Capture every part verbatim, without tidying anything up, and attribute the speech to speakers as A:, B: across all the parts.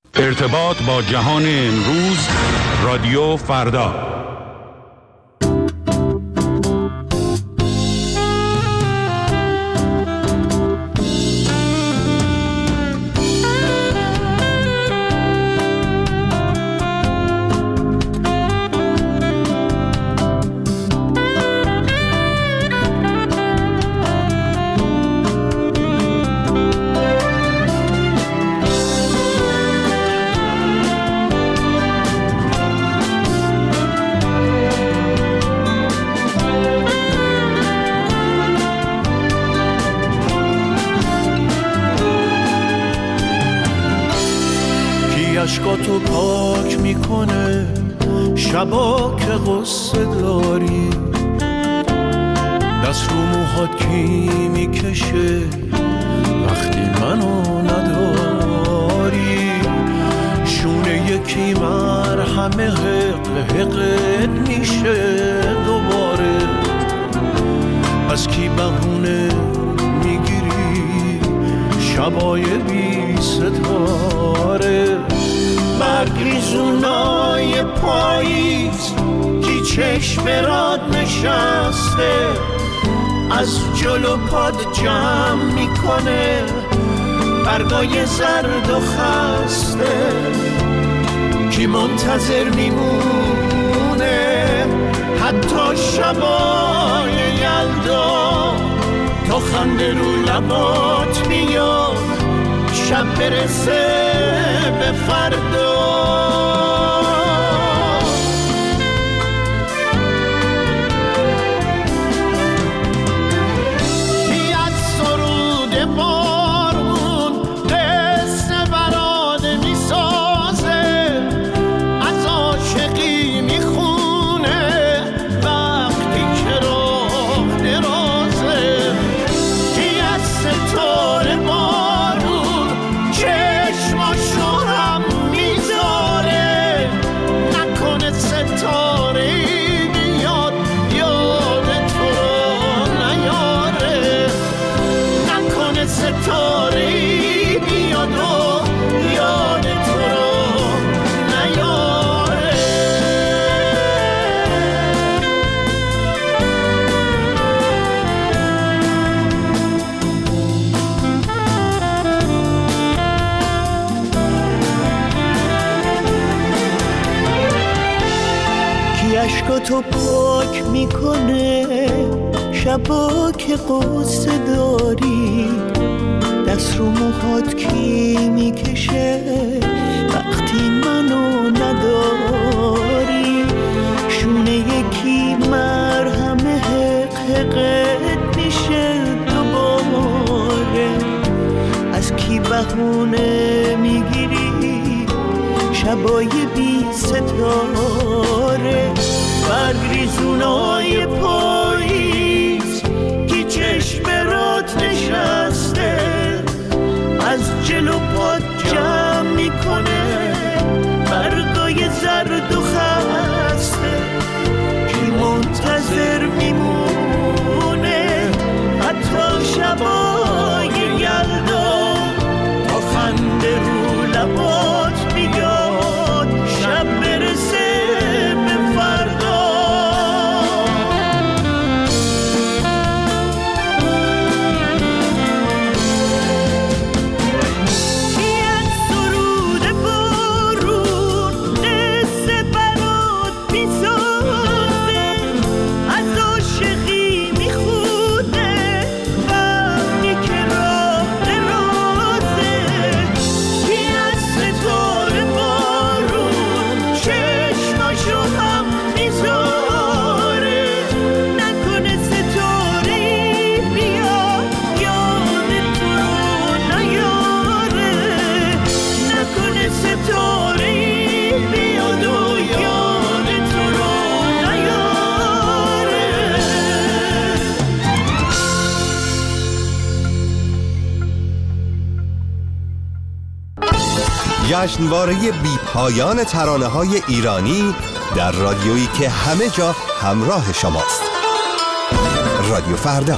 A: ارتباط با جهان امروز، رادیو فردا.
B: اشکاتو پاک میکنه شبا که غصه داری، دست رو موهات کی میکشه وقتی منو نداری، شونه یکی مرهم حق حقت میشه دوباره، از کی بهونه میگیری شبای بی ستاره، برگریزونای پاییز کی چشم راد نشسته، از جلو پاد جمع میکنه برگای زرد و خسته، کی منتظر میمونه حتی شبای یلدا تا خنده رو لبات میاد شب برسه به فردا. کی از سرود بارون قصه براده میسازه، از عاشقی میخونه وقتی که راه درازه، کی از ستاره بارون چشماشو هم میذاره، نکنه ستاره بیاد یاد تو رو نیاره، نکنه ستاره بیاد و یاد تو رو نیاره. کی اشکاتو پاک میکنه شبا که قصه داری، دست رو موهات کی میکشه وقتی منو نداری، شونه یکی مرهم حق حقت میشه دوباره، از کی بهونه میگیری شبای بی ستاره، برگریزونای پاییز کی چشم رات نشسته، از جلو پاد جمع میکنه برگای زرد و خسته، کی منتظر میمونه حتی شبای یلدا تا خنده رو لبات بیاد شب برسه به فردا. کی از سرود بارون قصه برات میسازه، از عاشقی میخونه وقتی که راه درازه، کی از ستاره بارون چشماشو هم میذاره، نکنه ستاره بیاد یاد تو رو نیاره، نکنه ستاره بیاد و یاد تو رو نیاره.
C: جشنواره بی پایان ترانه‌های ایرانی در رادیویی که همه جا همراه شماست. رادیو فردا.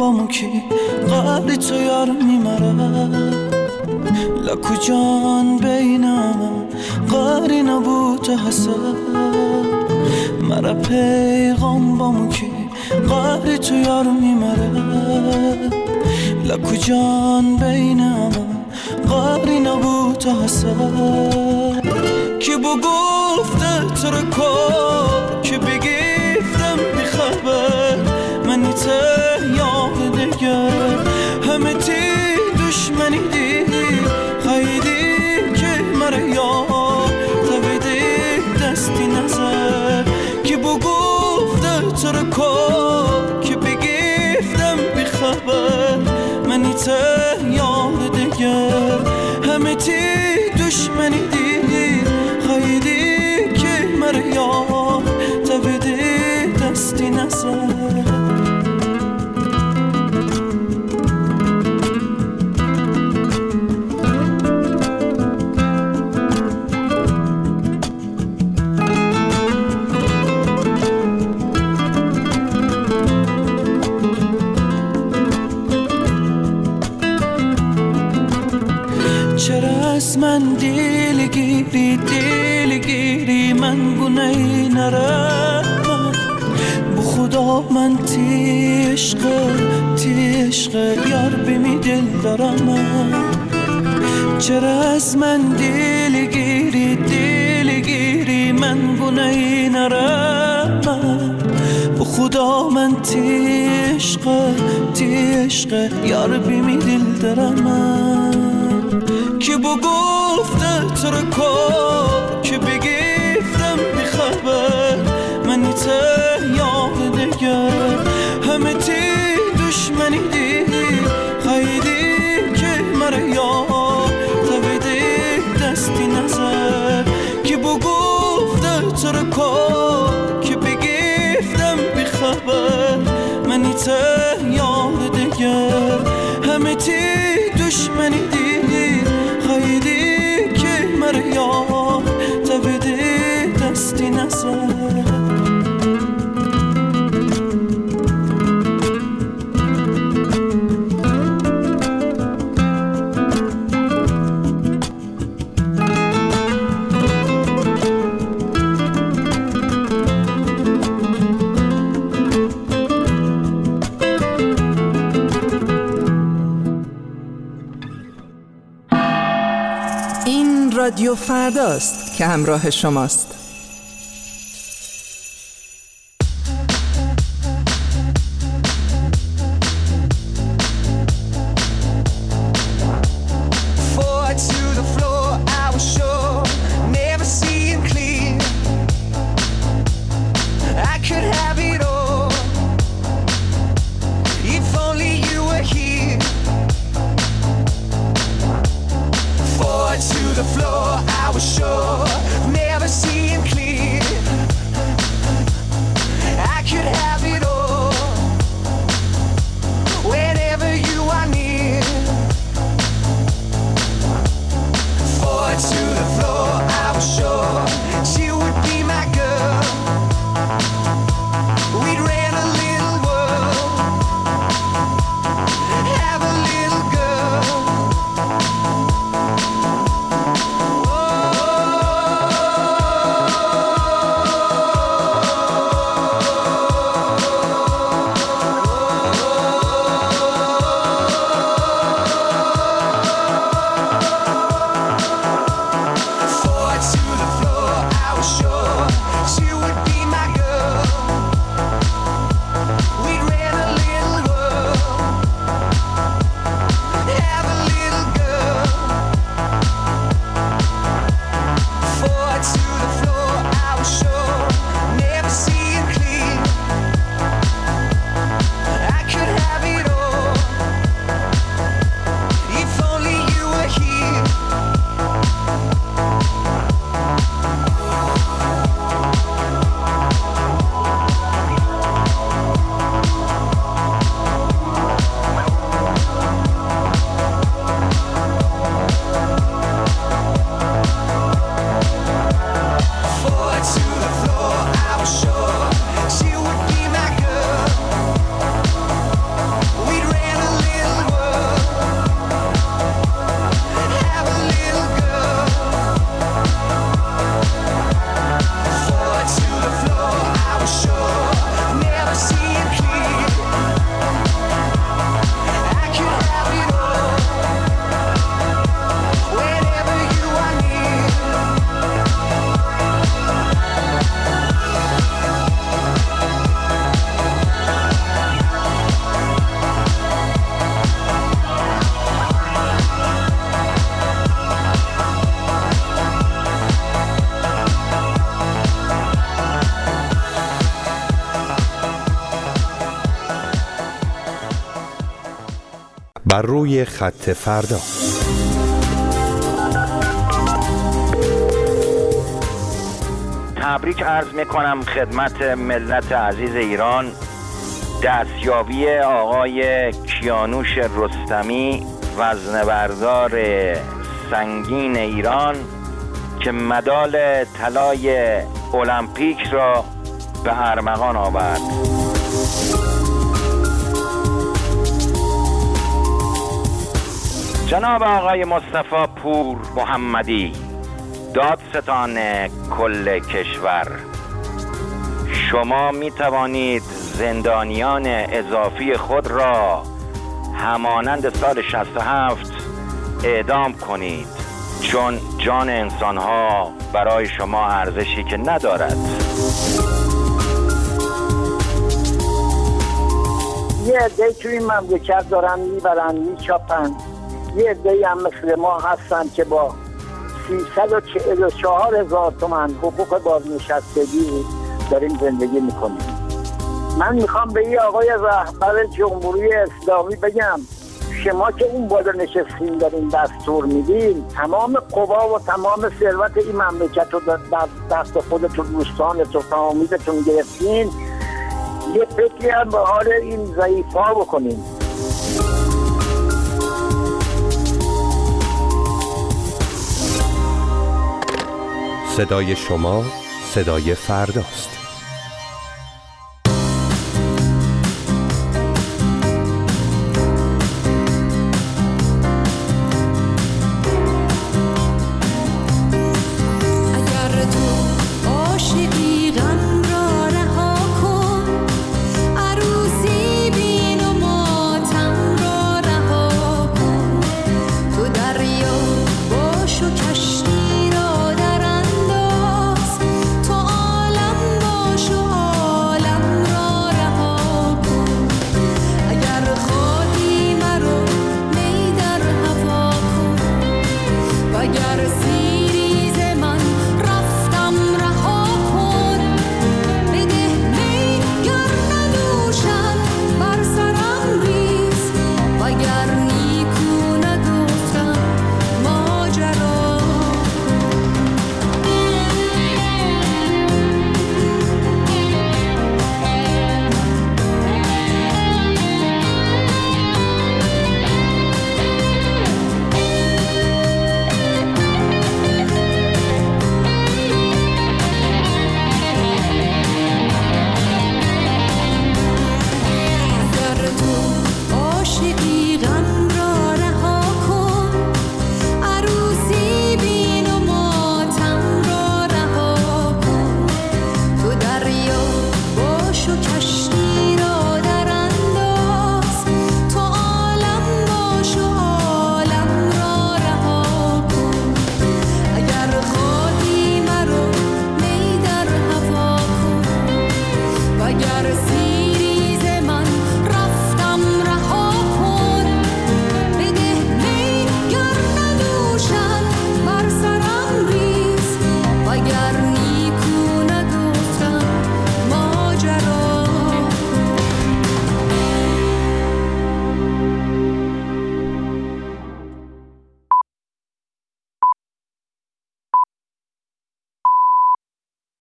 D: بامو کی قبلی تو یار میمره لکو جان بینم قاری نبود حسد مرا پیغام بامو کی قبلی تو یار میمره لکو جان بینم قاری نبود حسد کی بو گفته تو رو کار کی بگیفتم بی خبر منی ته یاد دیگر همه تی دشمنی دی خیلی که مرا یاد تبیدی دستی نظر کی بو گفته تو رو کار کی بگیفتم بی خبر منی ته یاد دیگر همه تی دشمنی دی خیلی که مرا یاد تبیدی دستی نظر چرا از من دل گیری دل گیری من گناهی نرم بو خدا من تی عشق تی عشق یار بمی دل دارم چرا از من دل گیری دل گیری من گناهی نرم بو خدا من تی عشق تی عشق یار بمی دل دارم کی بو گفته تو رو کار کی بگیفتم بی خبر منی ته یاد دیگر همه تی دشمنی دی خیلی که مرا یاد تبیدی دستی نظر کی بو گفته تو رو کار کی بگیفتم بی خبر منی ته یاد دیگر همه تی دشمنی دی خیلی که مرا یاد تبیدی دستی نظر
E: رادیو فرداست که همراه شماست.
F: Floor, I was sure, never seen
C: بر روی خط فردا.
F: تبریک عرض میکنم خدمت ملت عزیز ایران دستیابی آقای کیانوش رستمی وزنه‌بردار سنگین ایران که مدال طلای المپیک را به ارمغان آورد. جناب آقای مصطفی پور محمدی، دادستان کل کشور، شما می توانید زندانیان اضافی خود را همانند سال شصت و هفت اعدام کنید، چون جان انسانها برای شما ارزشی که ندارد.
G: یه عده توی این مملکت دارن میبرن میچاپن، یه عده هم مثل ما هستن که با سیصد و چهل و چهار هزار تومن حقوق بازنشستگی داریم زندگی میکنیم. من میخوام به این آقای رهبر جمهوری اسلامی بگم شما که اون بالا نشستین دارین دستور میدین، تمام قوا و تمام ثروت این مملکت رو در دست خودتون، دوستانتون، فامیلتون گرفتین، یه فکری هم به حال این ضعیف‌ها بکنین.
C: صدای شما صدای فرداست.